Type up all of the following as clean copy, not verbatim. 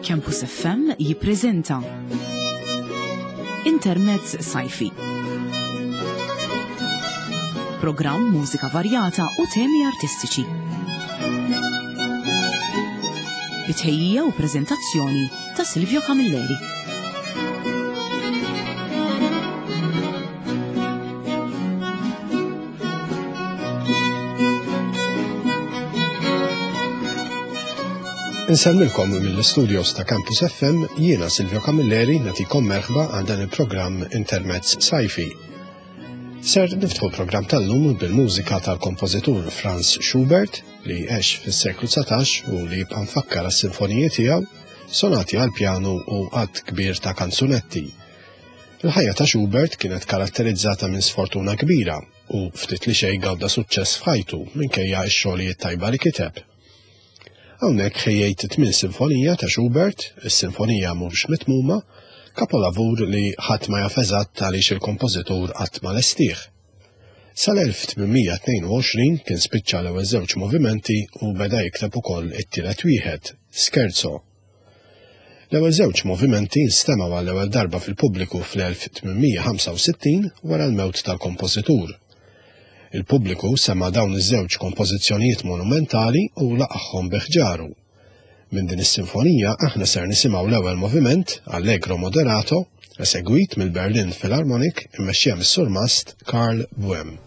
Campus FM jippreżenta Intermezz Sajfi. Programm mużika varjata u temi artistiċi. Bitħejjija u preżentazzjoni ta' Silvio Camilleri. Insemmilkom mill-studios ta' Campus FM jiena Silvio Camilleri nagħtikom merħba għal dan il-programm Intermezz Sajfi. Ser niftħu l-programm tal-lum bil-mużika tal-kompożitur Franz Schubert li għex fis-seklu 19 u li jibqa' mfakkar għas-sinfoniji tiegħu, sonati għall-pjanu u għadd kbir ta' kanzunetti. Il-ħajja ta' Schubert kienet karatterizzata minn sfortuna kbira u ftit li xejn gawda suċċess f'ħajtu minkejja x-xogħlijiet tajba li kiteb. Hawnhekk ħejjejt 8 sinfonija ta' Schubert, is-sinfonija mhux mitmuma, kapolavur li ħadd ma jaf eżatt għaliex il-kompożitur qatt ma lestih. Sal-1822 kien spiċċa l-ewwel żewġ movimenti u beda jikteb ukoll it-tielet wieħed, Scherzo. L-ewwel żewġ movimenti nstemaw għall-ewwel darba fil-pubbliku fl-1865 wara l-mewt tal-kompożitur. Il-pubbliku semma dawn iż-żewġ kompożizzjonijiet monumentali u laqgħhom biħġaru. Minn din is-sinfonija aħna ser nisimgħu l-ewwel moviment, Allegro moderato, esegwit mill-Berlin Philharmonic immexxija mis-surmast Karl Böhm.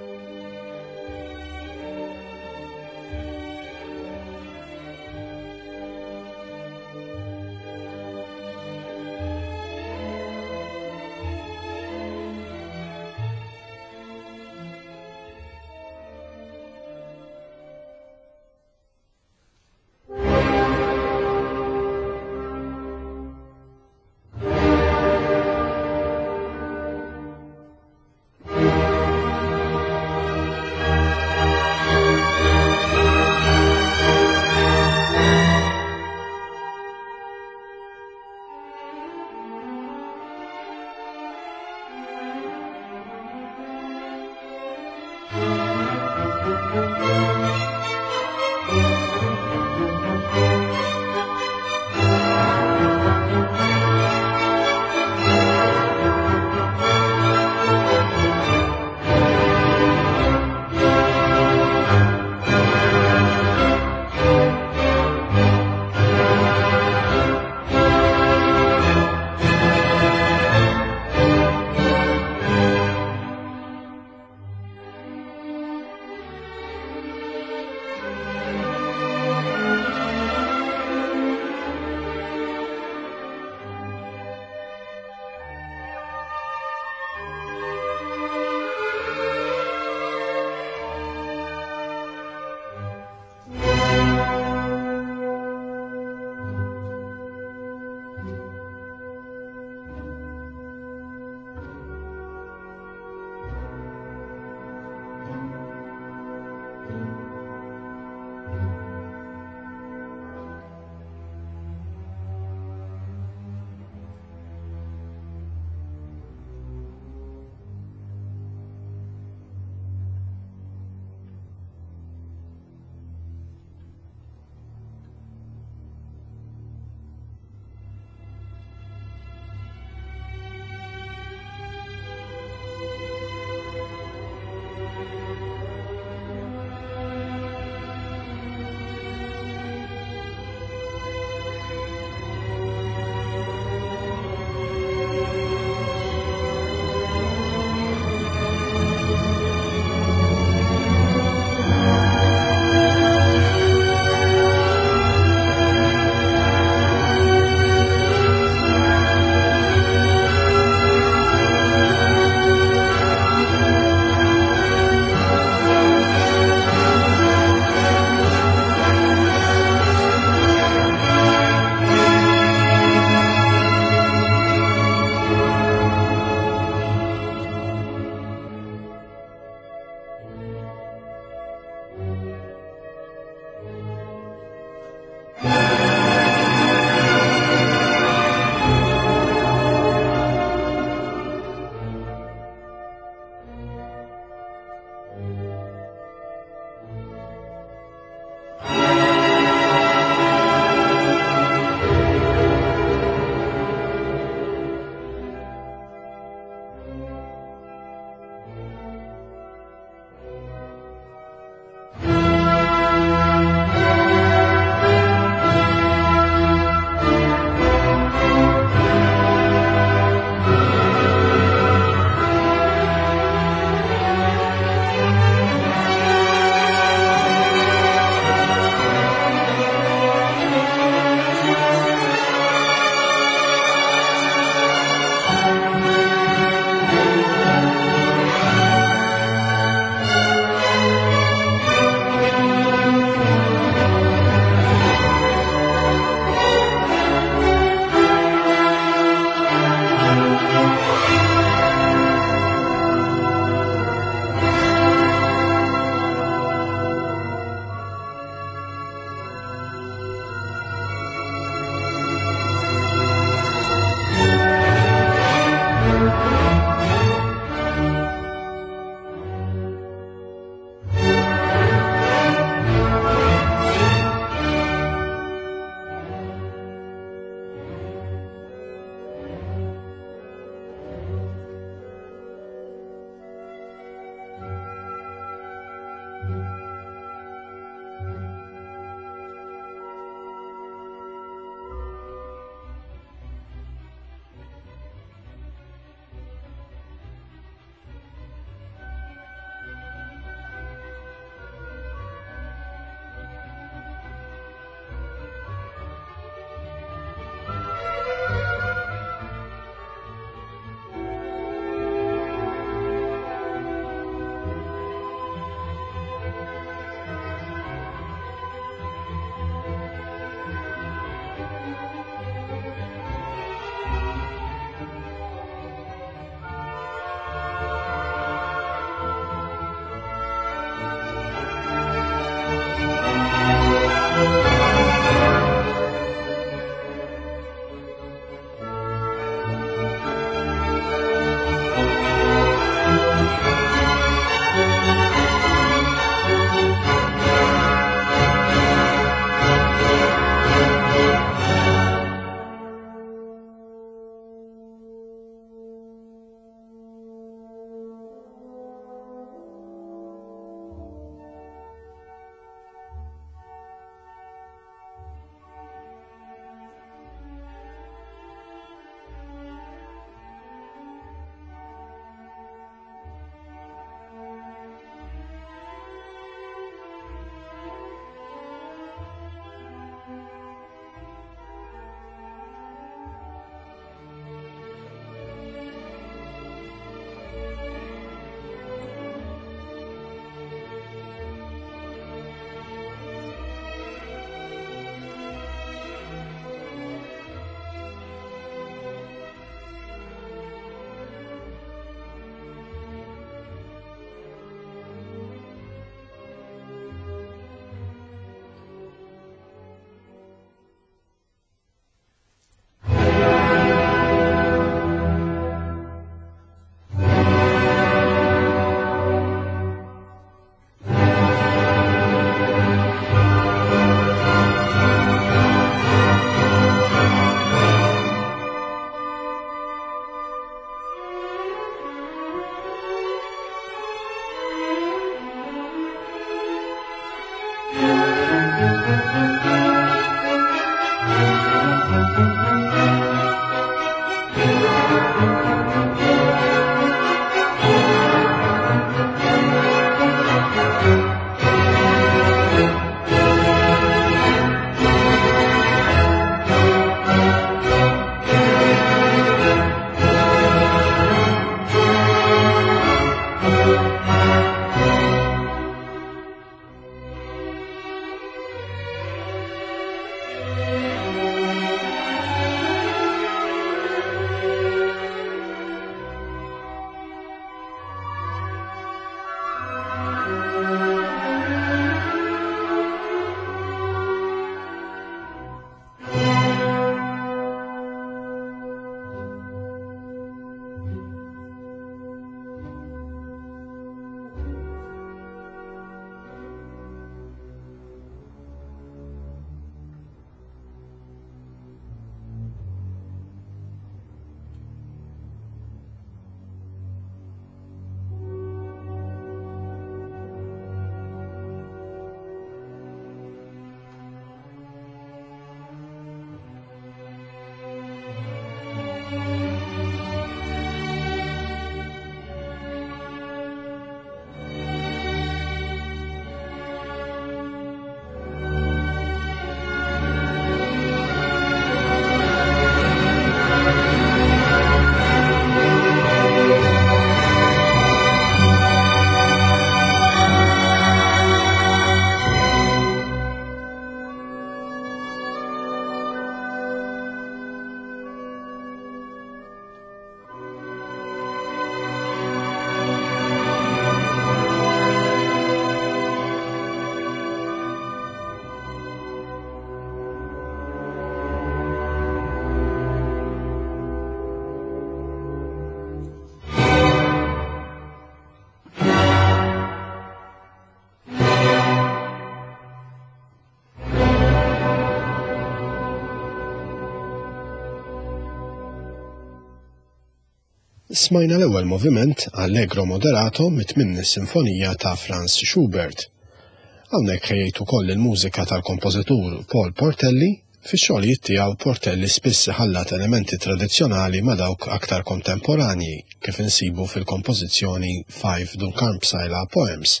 Smajna l-ewwel moviment Allegro moderato mit-tmien sinfonija ta' Franz Schubert. Hawnhekk ħejjejt ukoll il-mużika tal-kompożitur Paul Portelli, fix-xogħlijiet tiegħu Portelli spiss ħallat elementi tradizzjonali ma' dawk aktar kontemporanji kif insibu fil-kompożizzjoni Five Dunkarmsala Poems.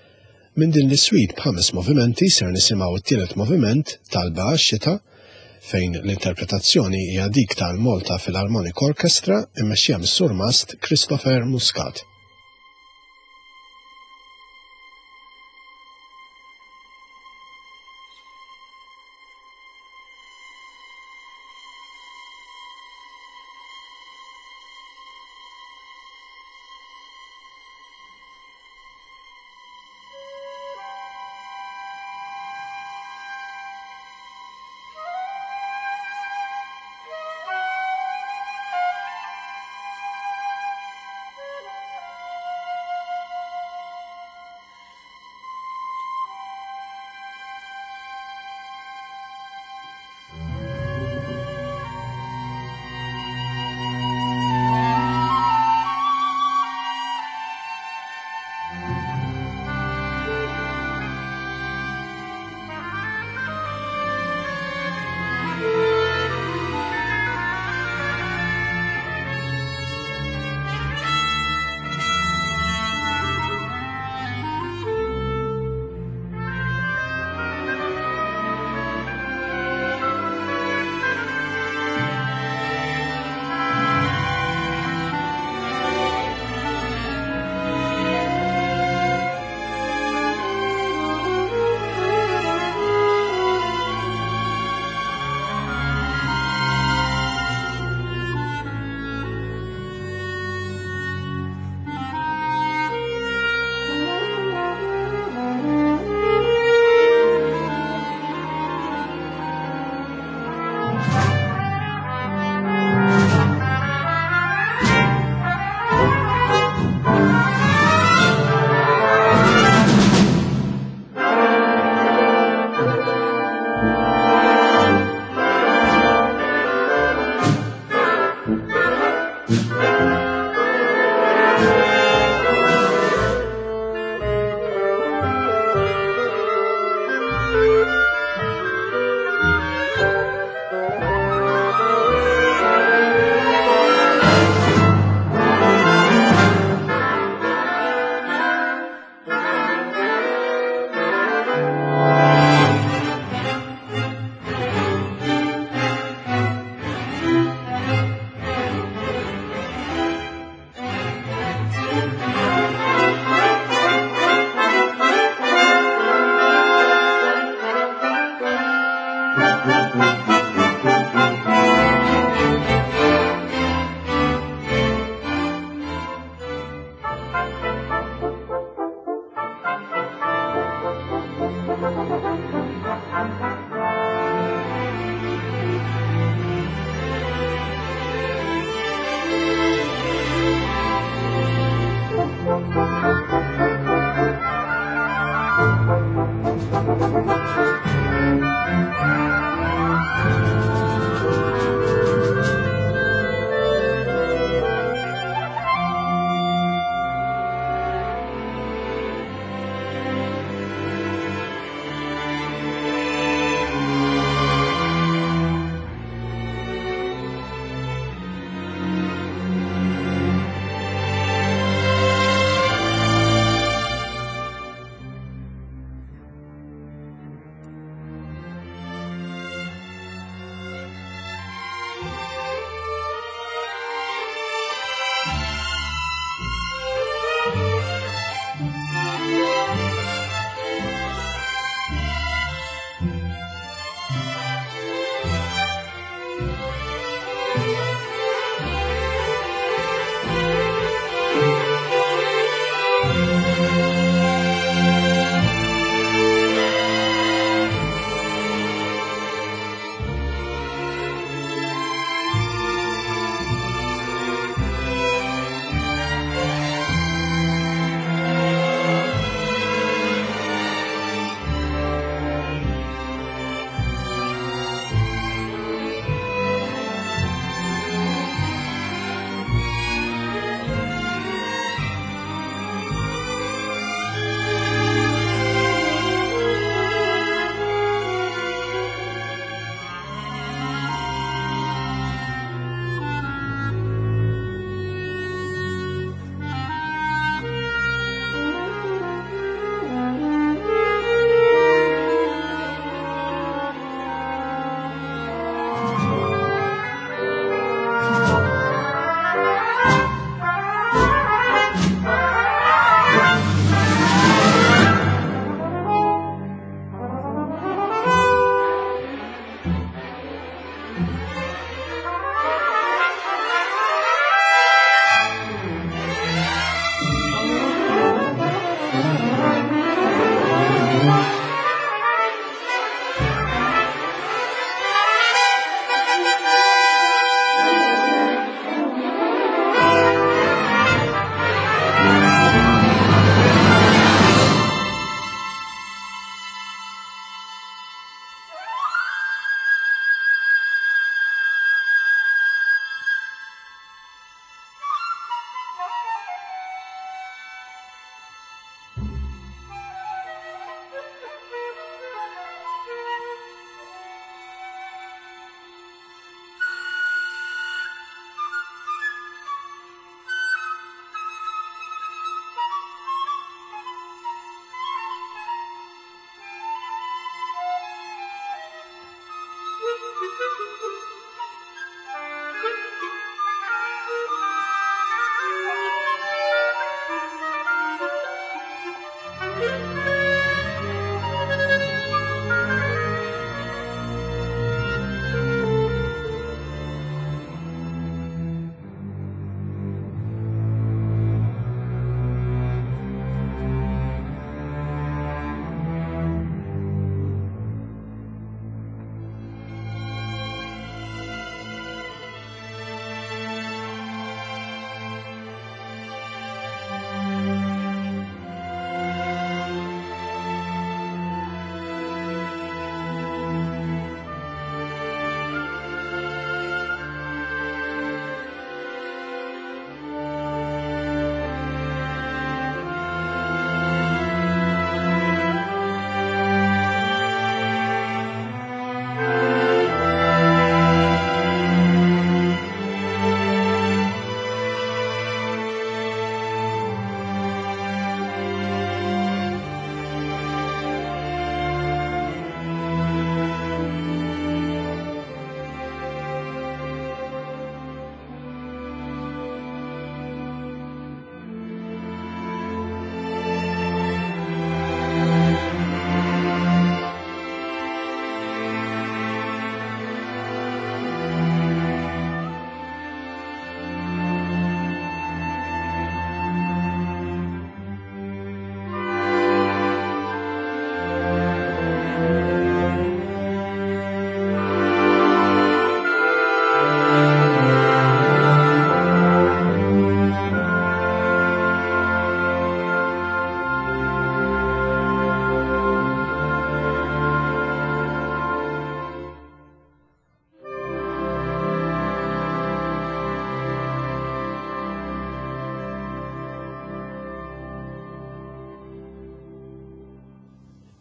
Minn din l-iswit b'ħames movimenti ser nisimgħu t-tielet moviment Talba għax-xita fejn l-interpretazzjoni hija dik tal-Malta Philharmonic Orchestra immexxija mis-surmast Christopher Muscat.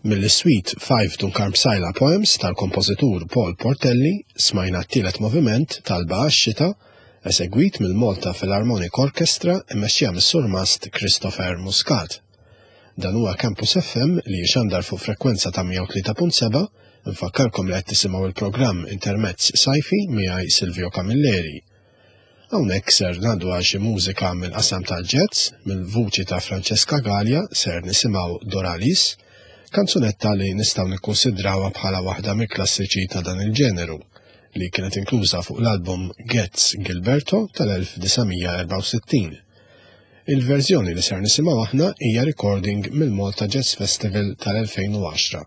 Mill-Suite 5 Dunkarmsajla Poems tal-kompożitur Paul Portelli smajna t-tielet moviment tal-Ba għax-xita esegwit mill-Malta Philharmonic Orchestra immexxija mis-surmast Christopher Muscat. Dan huwa Campus FM li jixandar fuq frekwenza ta' 103.7, infakkarkom li qed tisimgħu il-programm Intermezz Sajfi miegħi Silvio Camilleri. Hawnhekk ser ngħaddu għal xi mużika mill-qasam tal-jazz, mill-vuċi ta' Francesca Gallia ser nisimgħu Doralis, kanzunetta li nistgħu nikkunsidrawha bħala waħda mill-klassiċi ta' dan il-ġeneru, li kienet inkluża fuq l-album Getz Gilberto tal-1964. Il-verżjoni li ser nisimgħu aħna hija recording mill-Malta Jazz Festival tal-2010.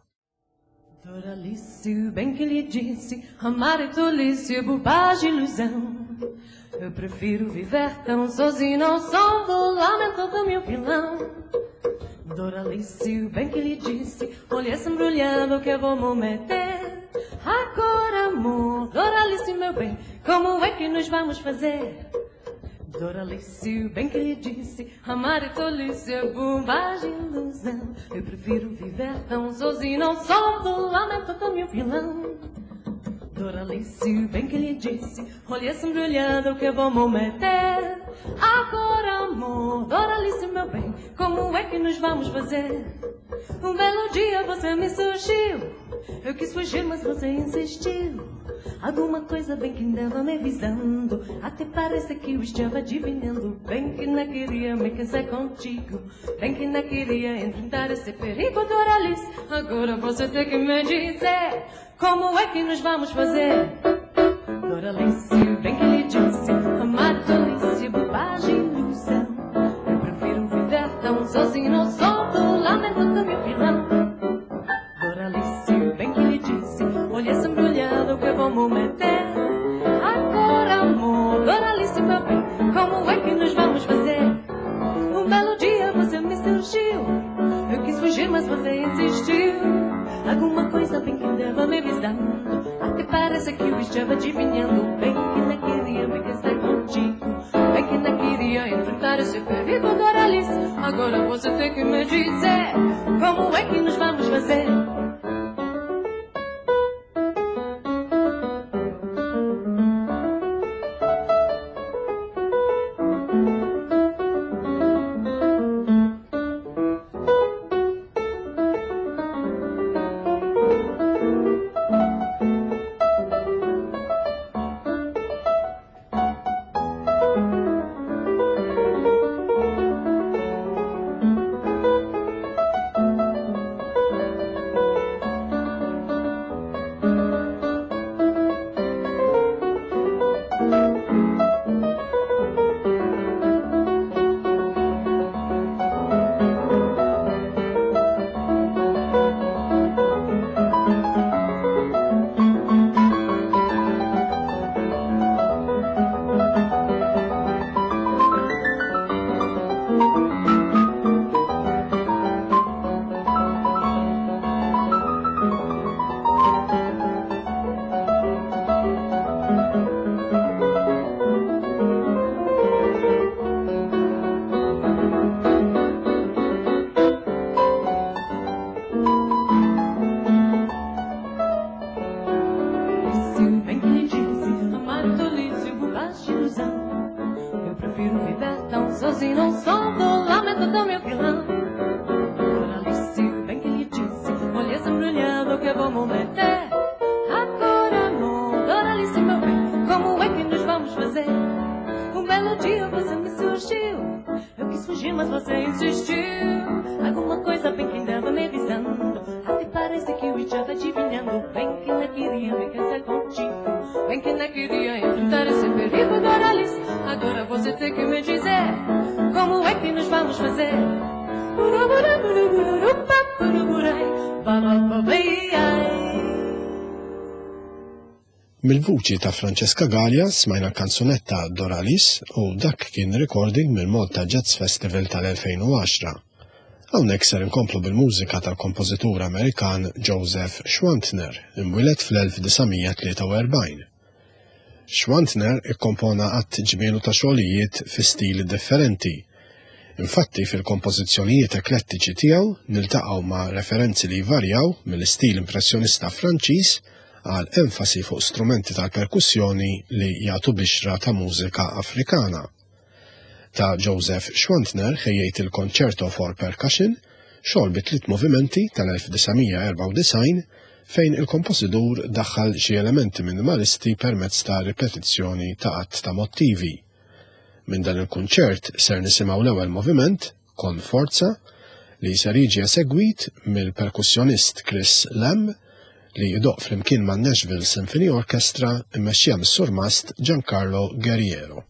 Doralice, bem que lhe disse, amar é tolice, bobagem, ilusão. Eu prefiro viver tão sozinho, ao som do lamento do meu vilão. Doralice, bem que lhe disse, olhei embrulhado que eu vou me meter. Agora, amor, Doralice, meu bem, como é que nos vamos fazer? Doralice, bem que lhe disse, amar é tolice, bobagem, ilusão. Eu prefiro viver tão sozinho, ao som do lamento do meu vilão. Doralice, bem que lhe disse, olhei embrulhado que eu vou me meter. Agora, amor, Doralice, meu bem, como é que nos vamos fazer? Um belo dia você me surgiu, eu quis fugir mas você insistiu. Alguma coisa bem que andava me avisando, até parece que eu estava adivinhando. Bem que não queria me casar contigo, bem que não queria enfrentar esse perigo, Doralice. Agora você tem que me dizer, como é que nos vamos fazer? Doralice, bem que lhe disse, amar tolice, bobagem, ilusão. Eu prefiro viver tão sozinho, não sou do lamento do meu vilão. Doralice, bem que lhe disse, olhei embrulhado que eu vou me meter. Agora, amor, Doralice, meu bem, como é que nos vamos fazer? Um belo dia você me surgiu, eu quis fugir mas você insistiu. Alguma coisa bem que andava me avisando, até parece que eu estava adivinhando. Bem que não queria me casar contigo, bem que não queria enfrentar esse perigo, Doralice. Agora você tem que me dizer, como é que nos vamos fazer? Mill-vuċi ta' Francesca Gallia smajna kanzunetta Doralis u dak kien recording mill-Malta Jazz Festival tal-2010. Hawnhekk ser inkomplu bil-mużika tal-kompożitur Amerikan Joseph Schwantner, imwieled fl-1943. Schwantner ikkompona qatt ġmielu ta' xogħlijiet fi stili differenti. Infatti fil-kompożizzjonijiet eklettiċi tiegħu niltaqgħu ma' referenzi li jvarjaw mill-istil impressjonista Franċiż għal enfasi fuq strumenti tal-perkussjoni li jagħtu bixra ta' mużika Afrikana. Ta' Joseph Schwantner ħejjejt il-Concerto for Percussion, xogħol bi 3 movimenti tal-1994 fejn il-kompositur daħħal xi elementi minimalisti permezz ta' ripetizzjoni ta' qatt ta' mottivi. Minn dan il-kunċert ser nisimgħu l-ewwel moviment, Kon Forza, li ser jiġi esegwit mill-perkussjonist Chris Lamb li jidoq flimkien man Nashville Symphony Orchestra immexxija mis-surmast Giancarlo Guerriero.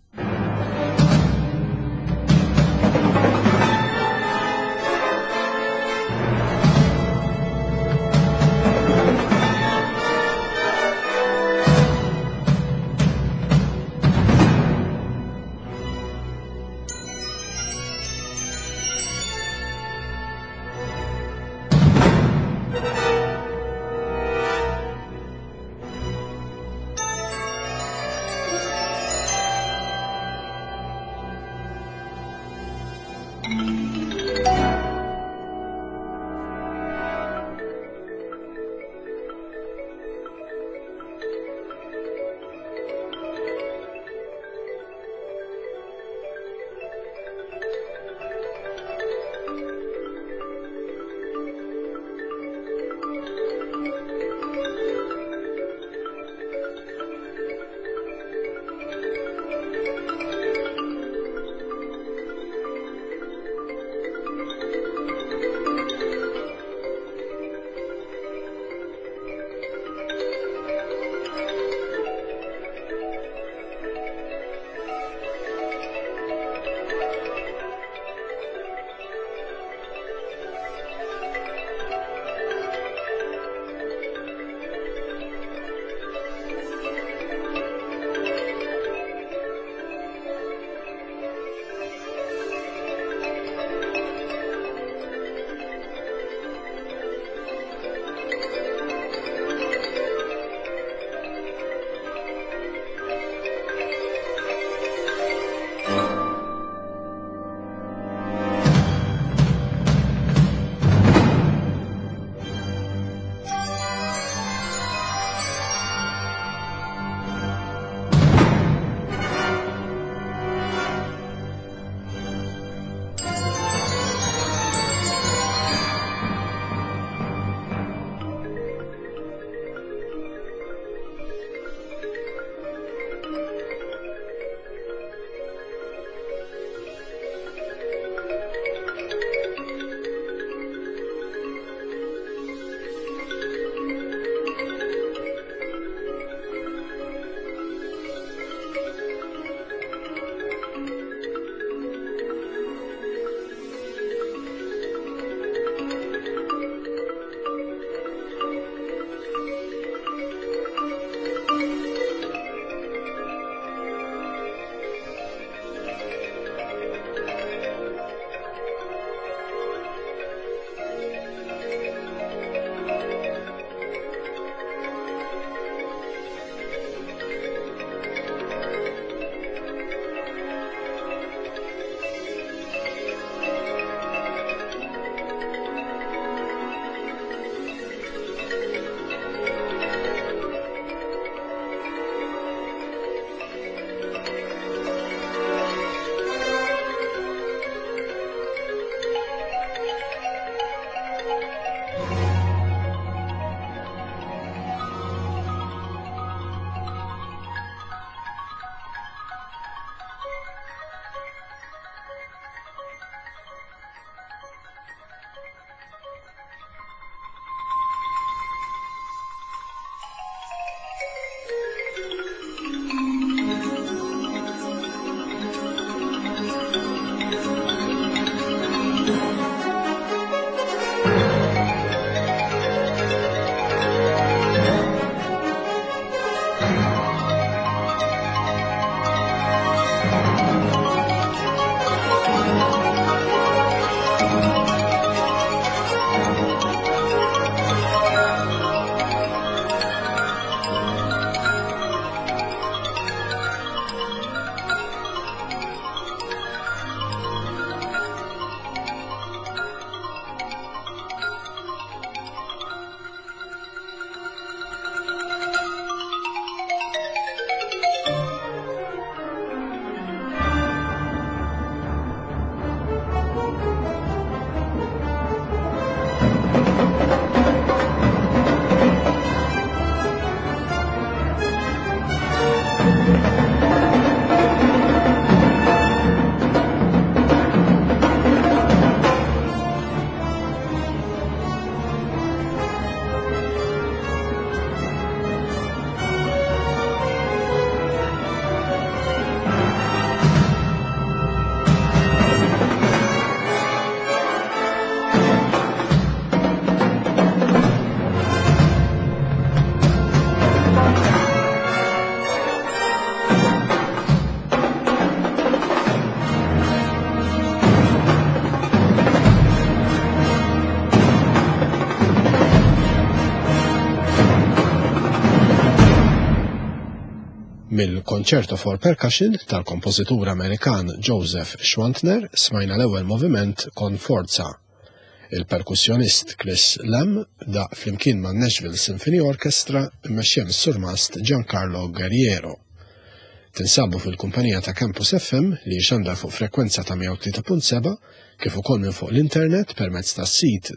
Mill-Concerto for Percussion tal-kompożitur Amerikan Joseph Schwantner smajna l-ewwel moviment Con Forza. Il-perkussjonist Chris Lamb daq flimkien ma' Nashville Symphony Orchestra mmexxija mis-surmast Giancarlo Guerriero. Tinsabu fil-kumpanija ta' Campus FM li xandar fuq frekwenza ta' 103.7 kif ukoll minn fuq l-internet permezz tas-sit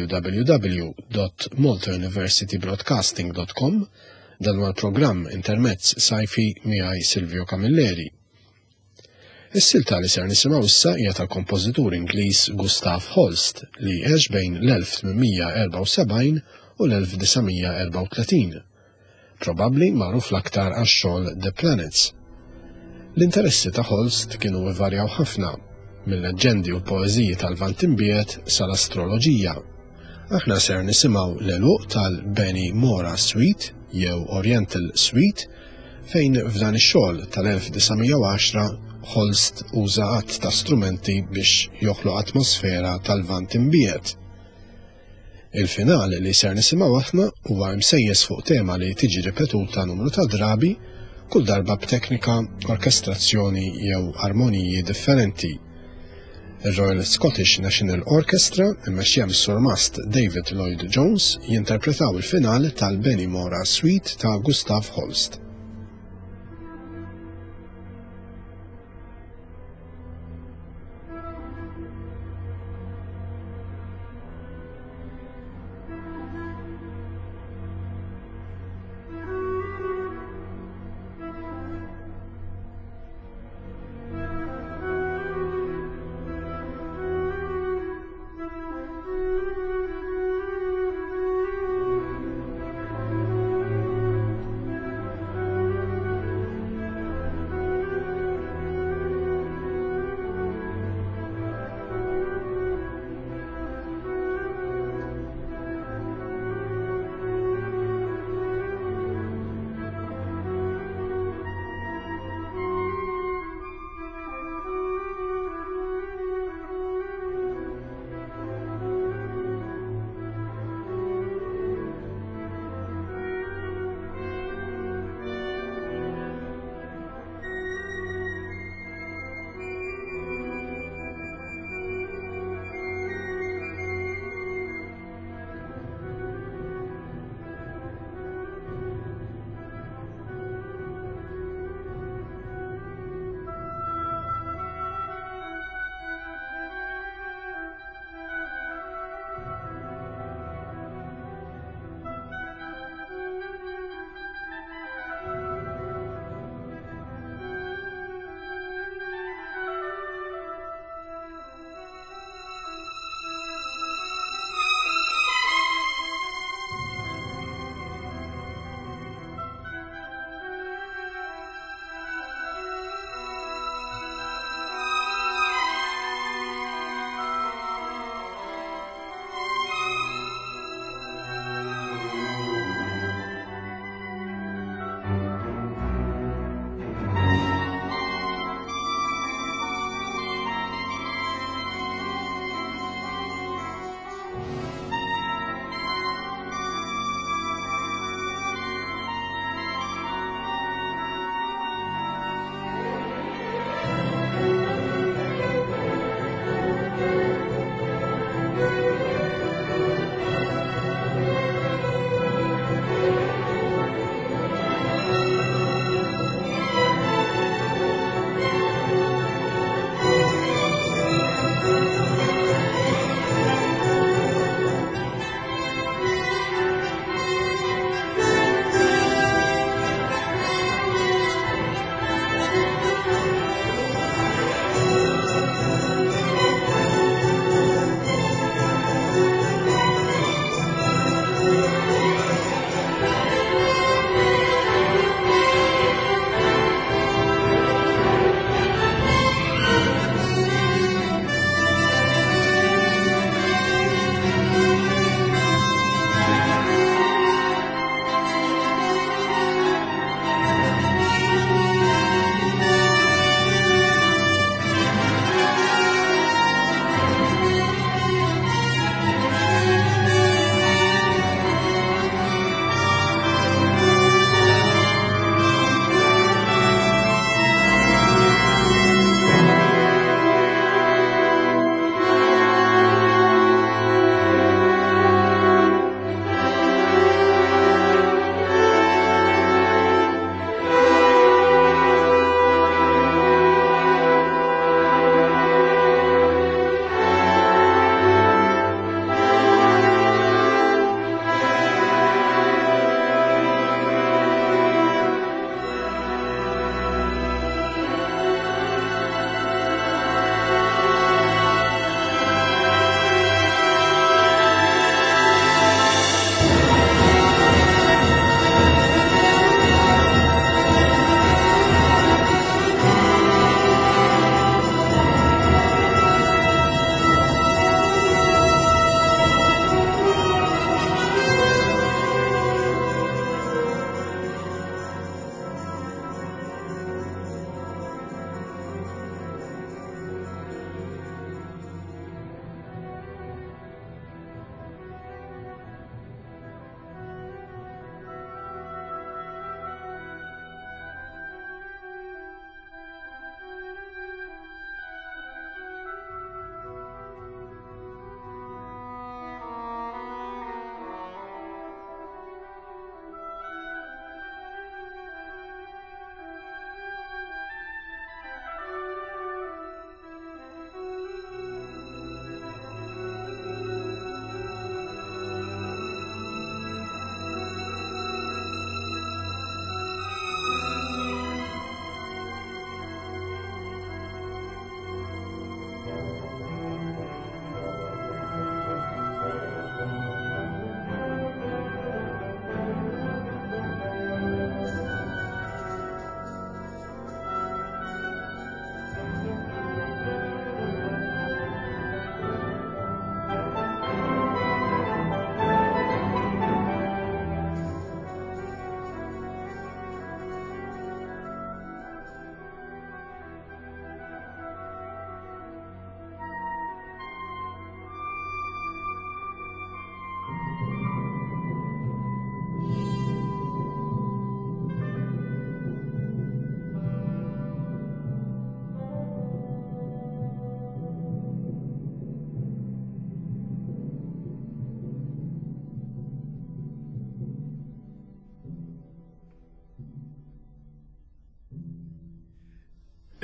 www.maltauniversitybroadcasting.com. Dan huwa l-programm Intermezz Sci-Fi miegħi Silvio Camilleri. Is-silta li ser nisimgħu issa hija tal-kompożitur Ingliż Gustav Holst li għex bejn l-1874 u l-1934. Probabbli magħruf l-aktar għax-xogħol The Planets. L-interessi ta' Holst kienu ivarjaw ħafna, mill-leġendi u l-poeżiji tal-Vant Imbiet sal-astroloġija. Aħna ser nisimgħu l-eluq tal-Benny Mora Suite jew Oriental Suite fejn f'dan ix-xogħol tal-1910 Holst uża għadd ta' strumenti biex joħloq atmosfera tal-Vant Imbiet. Il-finali li ser nisimgħu aħna huwa msejjes fuq tema li tiġi ripetuta numru ta' drabi kull darba b'teknika, orkestrazzjoni jew armoniji differenti. Il-Royal Scottish National Orchestra immexxija mis-surmast David Lloyd Jones jinterpretaw il-finali tal-Benny Mora Suite ta' Gustav Holst.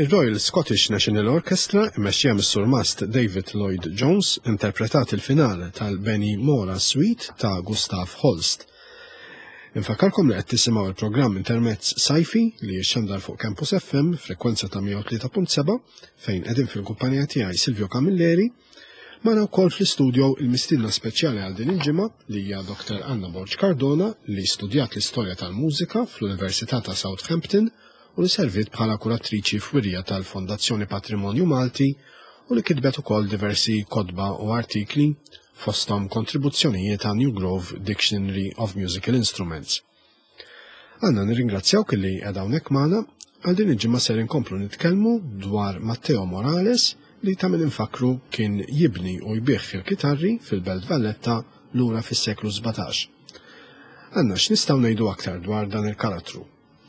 Il-Royal Scottish National Orchestra imexxija mis-Sur Mast David Lloyd Jones interpretat il-finale tal-Benny Mora Suite ta' Gustav Holst. Infakkarkom li qed tisimgħu il-programm intermezz sajfi li jixxandar fuq Campus FM frekwenza ta' 103.7 fejn qegħdin fil-kumpanija tiegħi Silvio Camilleri, magħna wkoll fl-istudio il-mistiedna speċjali għal din il-ġimgħa li hija Dr. Anna Borg Cardona li studjat l-istorja tal-mużika fl-Università ta' Southampton u li servit bħala kuratriċi f'wirja tal-Fondazzjoni Patrimonju Malti u li kitbet ukoll diversi kotba u artikli fosthom kontribuzzjonijiet ta' New Grove Dictionary of Musical Instruments. Għanna nirringrazzjawk li qiegħda hawnhekk magħna għal din il-ġimgħa ser inkomplu nitkellmu dwar Matteo Morales li ta' min infakru kien jibni u jbieħ fil-kitarri fil-Belt Valletta lura fis-seklu 17. Għanna x'nistgħu ngħidu aktar dwar dan il-karattru?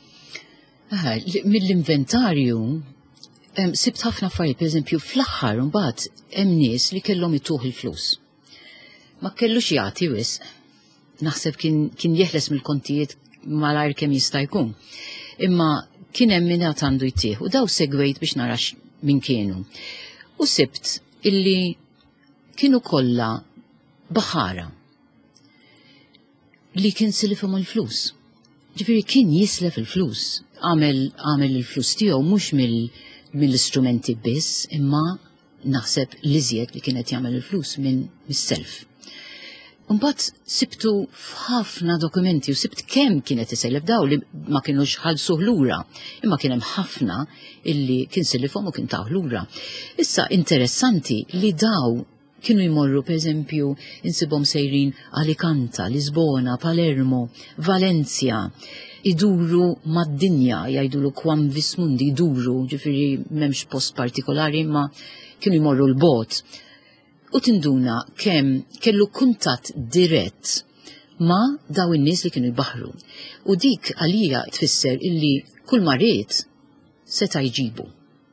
Mill-inventarju sibt ħafna affarijiet, pereżempju fl-aħħar mbagħad hemm nies li kellhom ituħ il-flus. Ma kellux jagħti wisq. Naħseb kien jeħles mill-kontijiet malajr kemm jista' jkun. Imma kien hemm min għandu jtieħ u daw segwejt biex nara min kienu. U sibt illi kienu kollha baħara li kien silifhom il-flus. Ġifieri kien jislef il-flus. Għamel il-flus tiegħu mhux mill-istrumenti biss, imma naħseb l-iżjed li kienet jagħmel il-flus minn mis-self. Mbagħad sibtu f'ħafna dokumenti u sibt kemm kienet isellef daw li ma kienux ħallsuh lura, imma kien hemm ħafna illi kien silifhom u kien taw lura. Issa interessanti li daw kienu jmorru pereżempju insibhom sejrin Alicanta, Lisbona, Palermo, Valencia, iduru mad-dinja, jgħidulu Quam vis mundi, iduru, ġifieri m'hemmx post partikolari, ma kienu jmorru l-bot. U tinduna kemm kellu kuntatt dirett ma' daw in-nies li kienu jbaħru. U dik għalija tfisser illi kull marriet seta' jġibu.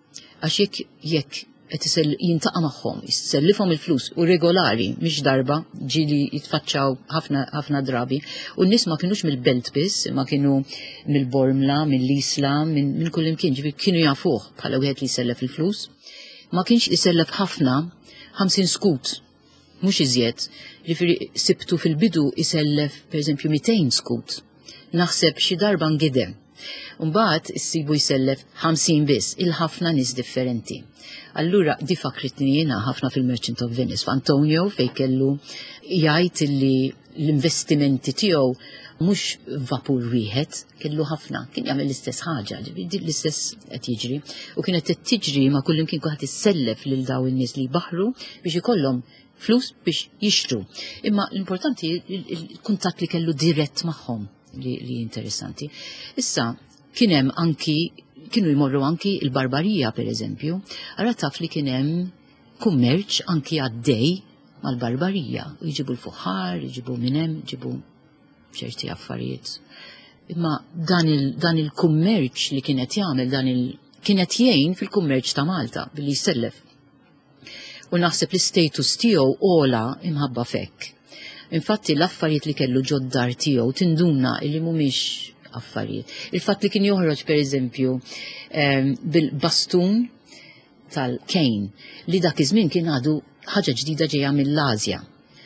Għax jekk qed jintaqa' magħhom, jissellifhom il-flus u regolari mhix darba ġieli jitfaċċaw ħafna drabi. U n-nies ma kinux mill-Belt biss, ma kienu mill-Bormla, mill-Isla, minn kull imkien, ġifieri kienu jafuh bħala wieħed li jsellef il-flus. Ma kienx isellef ħafna 50 skut, mhux iżjed, ġifieri sibtu fil-bidu isellef pereżempju 200 skut. Naħseb xi darba ngidem. Mbagħad issibu jsellef 50 biss, il-ħafna nies differenti. Allura di fakritni jiena ħafna fil-Merchant of Venice f'Antonio fejn kellu jgħid li l-investimenti tiegħu mhux vapur wieħed, kellu ħafna, kien jagħmel l-istess ħaġa, l-istess qed jiġri, u kienet qed tiġri ma' kull imkien kulħadd issellef lil daw in-nies li jbaħru biex ikollhom flus biex jixtru. Imma l-importanti il-kuntatt li kellu dirett magħhom li interessanti. Issa kien hemm kienu jmorru anki il-Barbarija pereżempju, ara taf li kien hemm kummerċ anki għaddej mal-Barbarija, u jġibu l-fuħar, jġibu minn hemm, jġibu ċerti affarijiet. Imma dan il-kummerċ li kienet jagħmel kienet jgħin fil-kummerċ ta' Malta billi jsellef. U naħseb l-istatus tiegħu ola imħabba fekk. Infatti l-affarijiet li kellu ġoddar tiegħu tinduna illi mhumiex affarijiet. Il-fatt li kien joħroġ pereżempju bil-bastun tal-kejn li dak iż-żmien kien għadu ħaġa ġdida ġejja mill-Asja.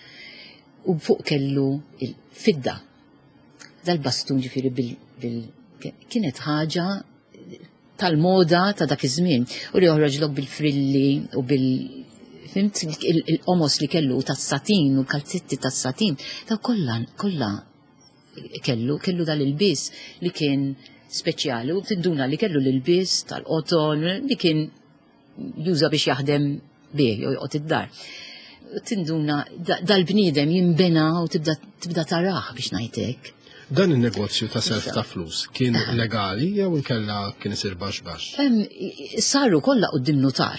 U fuq kellu il-fidda. Dal-bastun ġifieri kienet ħaġa tal-moda ta' dak iż-żmien. U li joħroġlok bil-frilli u fimt il-qomos li kellu tas-satin u kalzetti tas-satin. Ta' kollha kellu dal-ilbies li kien speċjali u tinduna li kellu l-ilbies tal-qoton li kien juża biex jaħdem bih jew joqgħod id-dar. Tinduna dal-bniedem jinbena u tibda taraħ biex ngħidlek. Dan in-negozju ta' self ta' flus kien legali jew inkella kien isir baxx? Saru kollha quddiem notar.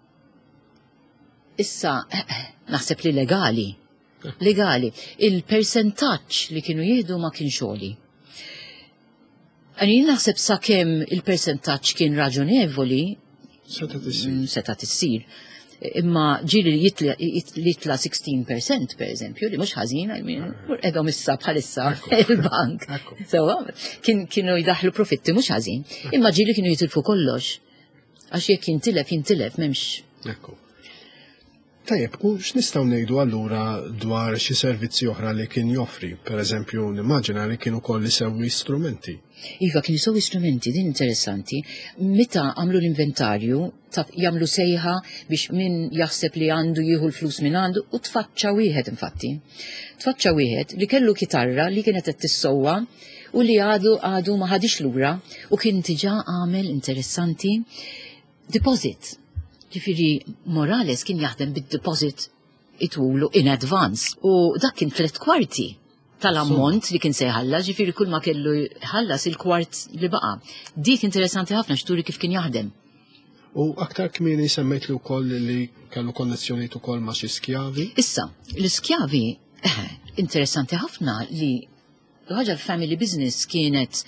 Issa naħseb li legali. Il-persentaġġ li kienu jieħdu ma kienx għoli. Għani naħseb sakemm il-persentaġġ kien raġonevoli seta' tissir. Imma ġiri jitla 16% per eżempju, li mhux ħażin, qegħdhom issa bħalissa il-bank. Kienu jdaħlu profitti mhux ħażin, imma ġiri kienu jitilfu kollox. Għax jekk jintilef m'hemmx. Ekku. Tajjeb, u x'nistgħu ngħidu allura dwar xi servizzi oħra li kien joffri? Pereżempju, nimmaġina li kienu ukoll isewwi strumenti. Iva, kien jiswew istrumenti, din interessanti. Meta għamlu l-inventarju, jagħmlu sejħa biex min jaħseb li għandu jieħu l-flus minn għandu u tfaċċa wieħed infatti. Tfaċċa wieħed li kellu kitarra li kienet qed tissowwa u li għadu ma ħadix lura u kien diġà għamel interessanti deposit. Ġifieri Morales kien jaħdem bid-deposit itwulu in advance u dak kien 3/4 tal-ammont li kien se jħallas, ġifieri kull ma kellu ħallas il-kwart li baqa'. Dik interessanti ħafna xturi kif kien jaħdem. U aktar kmieni semmejtlu wkoll li kellu konnessjonijiet ukoll ma' xi skjavi? Issa, l-iskjavi interessanti ħafna li ħaġa l-family business kienet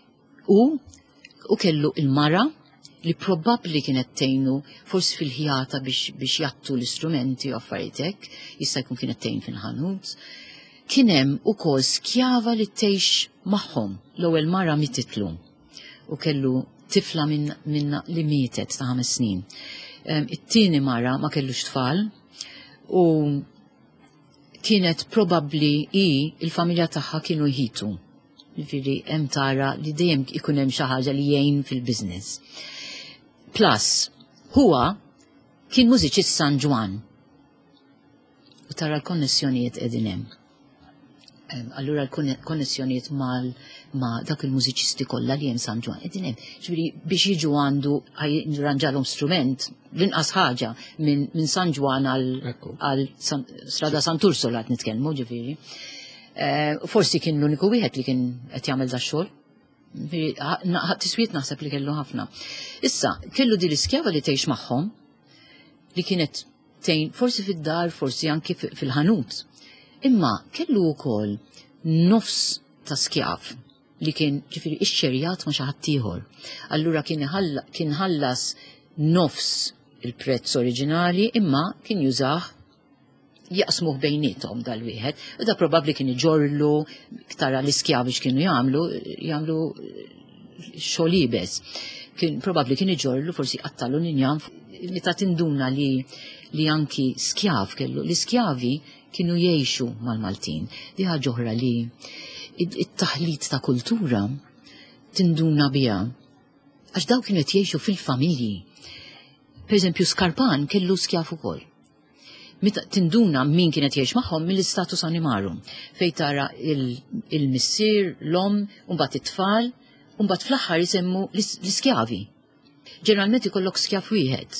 u kellu il-mara li probabbli kienet tgħinu forsi fil-ħjata biex jattu l-istrumenti u affarijiet hekk, jista' jkun kienet tgħin fil-ħanut. Kien hemm ukoll skjava li tgħix magħhom l-ewwel mara mititlu u kellu tifla minna li mietet ta' 5 snin. It-tieni mara ma kellux tfal u kienet probabbli il-familja tagħha kienu jħitu. Jiġifieri hemm tara li dejjem ikun hemm xi ħaġa li jgħin fil-business. Plus, huwa kien mużiċist San Juan. U tara l-konnessjonijiet qegħdin hemm. Allura l-konnessjonijiet ma' dak il-mużiċisti kollha li hemm San Juan qegħdin hemm. Ġifieri biex jiġu għandu jirranġalhom strument l-inqas ħaġa minn San Juan għal Strada Sant'Ursola qed nitkellmu ġifieri. Forsi kien l-uniku wieħed li kien qed jagħmel dax-xogħol. Tiswiet naħseb li kellu ħafna. Issa, kellu di l-iskjava li tgħix magħhom li kienet tgħin forsi fid-dar, forsi anki fil-ħanut. Imma kellu wkoll nofs ta' skjav li kien ġifieri ixxerjat ma' xi ħadd ieħor. Allura kien ħallas nofs il-prezz oriġinali imma kien jużah jaqsmuh bejnietom dal-wieħed, u da probabbli kien iġorlu tara l-iskjavi x'kienu jagħmlu xogħol ibes. Probabbli kien iġorlu forsi qattalu ninjam meta tinduna li anki skjav kellu. L-iskjavi kienu jgħixu mal-Maltin. Di ħaġa oħra li it-taħlit ta' kultura tinduna biha. Għax daw kienu qed jgħixu fil-familji. Pereżempju Skarpan kellu skjav ukoll. Meta tinduna min kienet jgħix magħhom mill-istatus animarum, fejn tara il-missier, l-om, u mbagħad it-tfal, u mbagħad fl-aħħar jisemmu l-iskjavi. Ġeneralment ikollok skjav wieħed.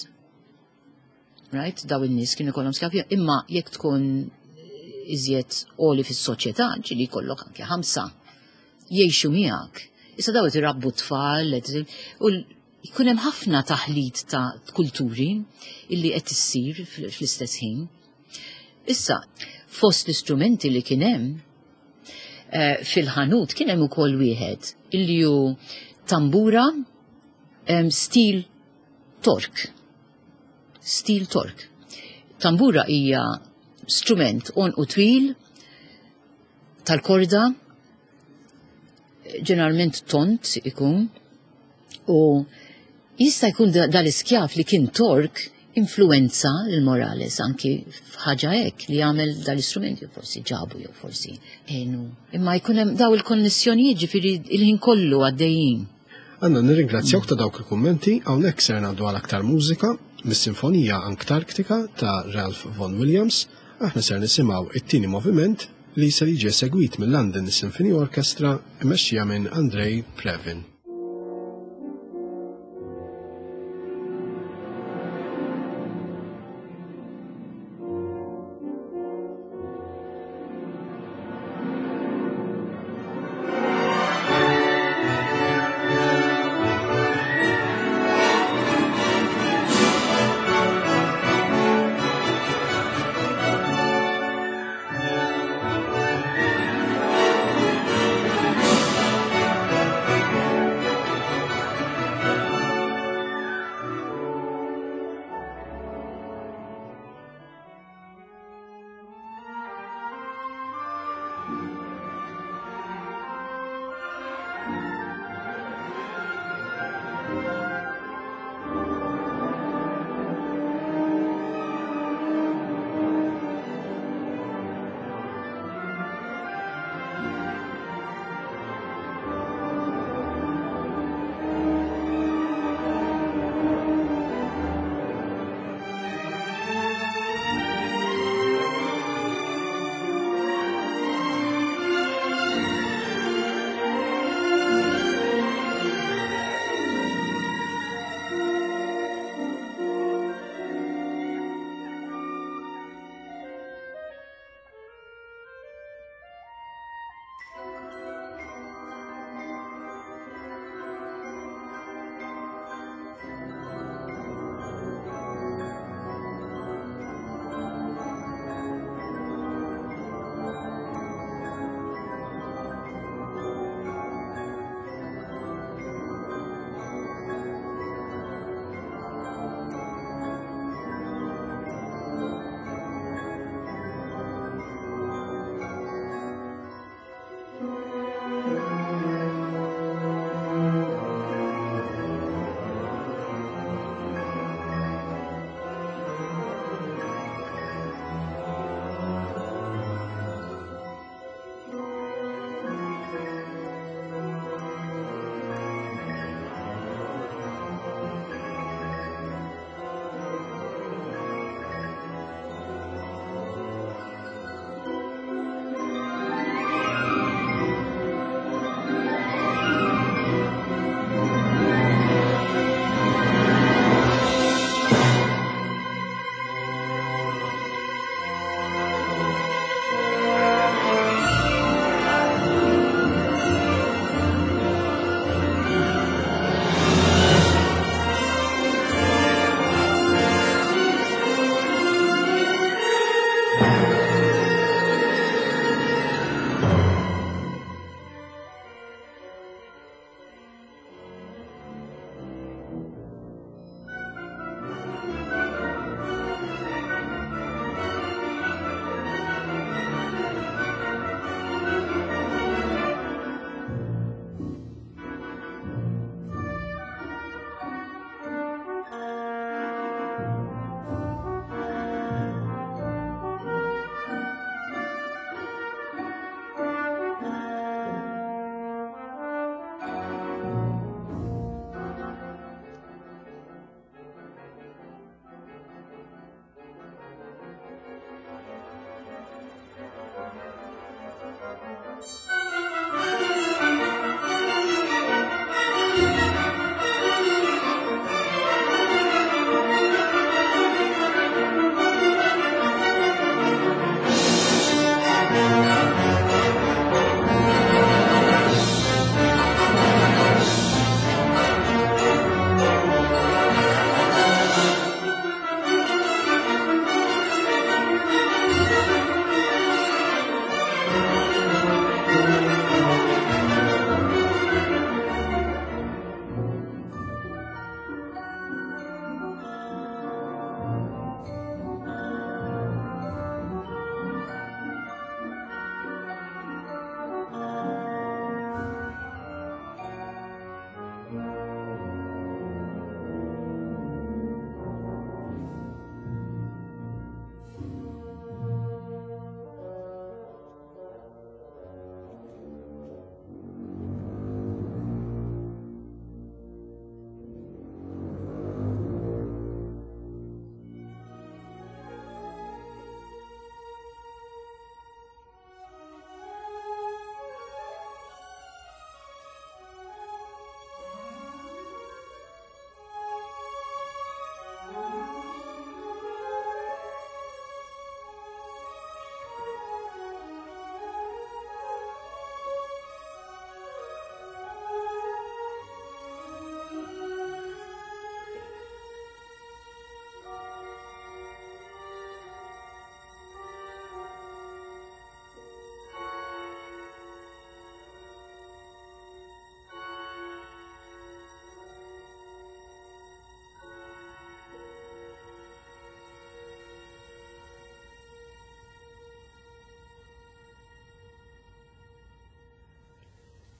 Right? Daw in-nies kienu ikollhom skjav wieħed, imma jekk tkun iżjed għoli fis-soċjetà, ġieli jkollok anke 5 jgħixu miegħek. Issa daw qed irabbu tfal, u jkun hemm ħafna taħlit ta' kulturi illi qed issir fl-istess ħin. Issa, fost l-istrumenti li kien hemm fil-ħanut kien hemm ukoll wieħed illi hu tambura stil tork. Stil tork. Tambura hija strument onqu twil tal-korda, ġeneralment tont ikun, u jista' jkun dal-iskjaf li kien tork influenza l-Morales anki f'ħaġa hekk li jagħmel dal-istrumenti forsi ġabu jew forsi għenu. Imma jkun hemm daw il-konnessjonijiet ġifieri il-ħin kollu għaddejjin. Għanna nirringrazzjawk ta' dawk il-kummenti, hawnhekk ser ngħaddu għal aktar mużika mis-Sinfonija Antarktika ta' Ralph Vaughan Williams. Aħna ser nisimgħu it-tieni moviment li se jiġi segwit mill-London Symphony Orchestra imexxija minn Andrei Previn.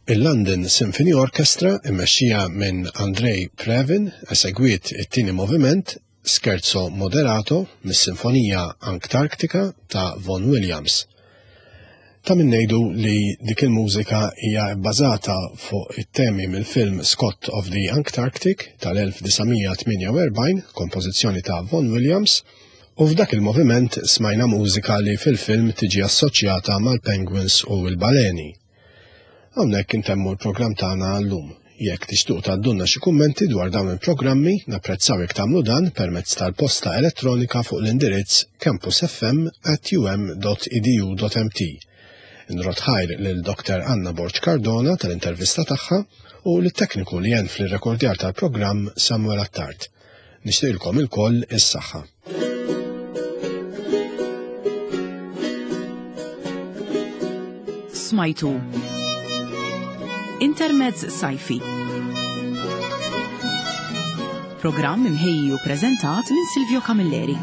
Il-London Symphony Orchestra immexxija minn Andrej Previn esegwiet it-tieni moviment Scherzo Moderato mis-Sinfonija Antarktika ta' Vaughan Williams. Ta' min ngħidu li dik il-mużika hija bbażata fuq it-temi mill-film Scott of the Antarctic tal-1948, kompożizzjoni ta' Vaughan Williams, u f'dak il-moviment smajna mużika li fil-film tiġi assoċjata mal-penguins u l-baleni. Hawnhekk intemmu l-programm tagħna llum. Jekk tixtuq tgħaddulna xi kummenti dwar dawn il-programmi, napprezzaw jekk tagħmlu dan permezz tal-posta elettronika fuq l-indirizz campusfm@um.edu.mt. Nrot ħajr lil Dr. Anna Borġ Cardona tal-intervista tagħha u lit-tekniku li jen fil-rekordjar tal-programm Samuel Attard. Nixtieqilkom ilkoll is-saħħa. Smajtu Intermezz Sajfi. Programm imħejji u preżentat minn Silvio Camilleri.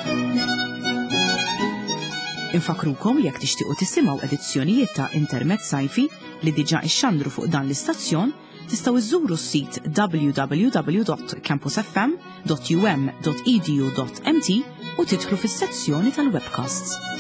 Infakrukom li jekk tixtiequ tisimgħu edizzjonijiet ta' Intermezz Sajfi li diġà ixxandru fuq dan l-istazzjon, tistgħu iżżuru s-sit www.campusfm.um.edu.mt u tidħlu fis-sezzjoni tal-webcasts.